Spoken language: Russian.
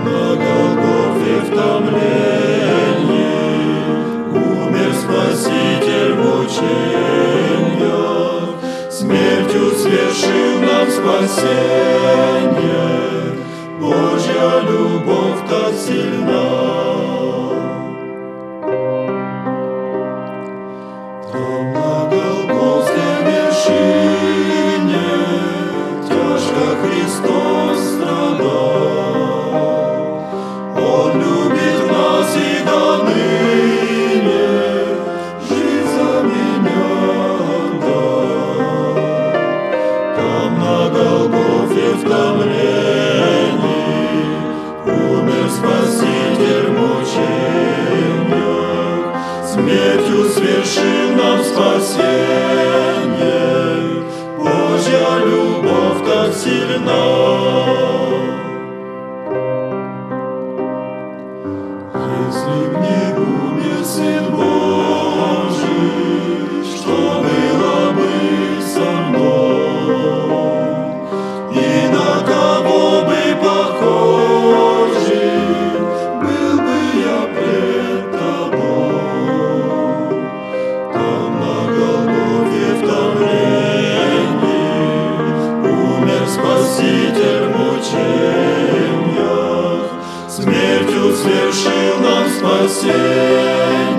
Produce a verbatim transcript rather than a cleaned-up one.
на Голгофе в томлении умер Спаситель в мучениях, смертью свершил нам спасение. Божья любовь так сильна. Там на Голгофской вершине тяжко Христос страдал. Он любит нас и доныне жизнь за меня отдал. Там на Голгофе в томлении умер Спаситель в мучениях, смертью свершил нам спасение. Божья любовь так сильна. Если б не умер Сын Божий, что было бы со мной? И на кого бы похожий был бы я пред тобой? Там на Голгофе в томлении умер Спаситель в мучениях, смертью свершил нам спасение.